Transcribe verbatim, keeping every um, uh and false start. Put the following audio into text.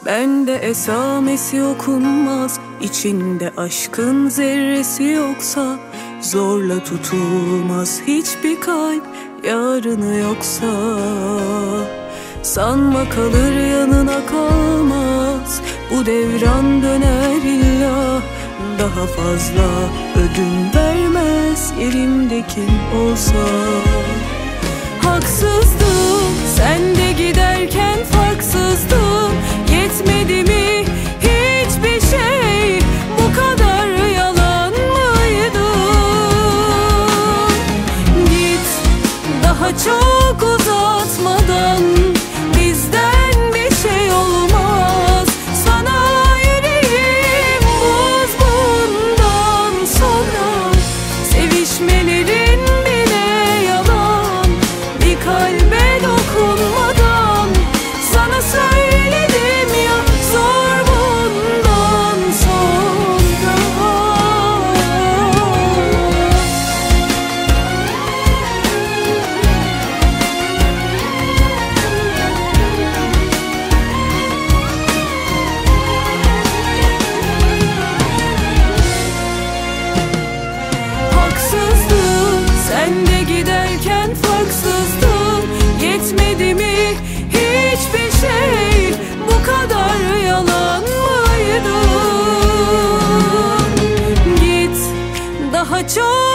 Bende esamesi okunmaz, içinde aşkın zerresi yoksa zorla tutulmaz hiçbir kalp yarını yoksa. Sanma kalır yanına kalmaz, bu devran döner illa. Daha fazla ödün vermez yerimde kim olsa. Haksızdım, sen de giderken farksızdım. Yetmedi mi hiçbir şey, bu kadar yalan mıydı? Git, daha çok uzatmadan, bizden bir şey olmaz. Sana yüreğim buz bundan sonra. Sevişmelerin bile yalan, bir kalbe dokunmadan. Sana söyledim ya, zor bundan sonra. Haksızdım, sen de giderken farksızdım. Yetmedi mi hiçbir şey, bu kadar yalan mıydı? Git, daha çok